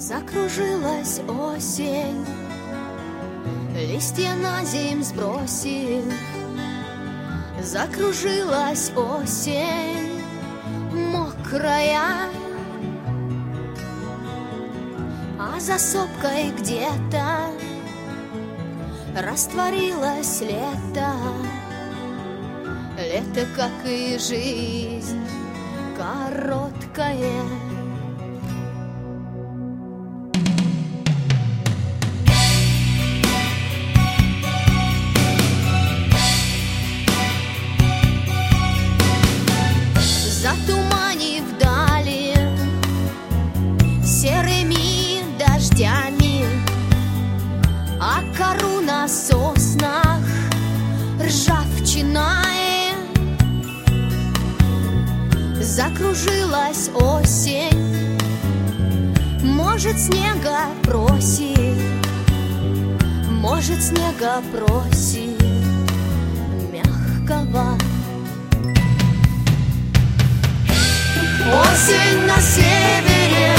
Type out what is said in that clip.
Закружилась осень, листья на земь сбросив. Закружилась осень, мокрая, а за сопкой где-то растворилось лето. Лето, как и жизнь, короткое. Затуманив вдали серыми дождями, а кору на соснах ржавчиной. Закружилась осень, может, снега просит, может, снега просит мягкого. Осень на севере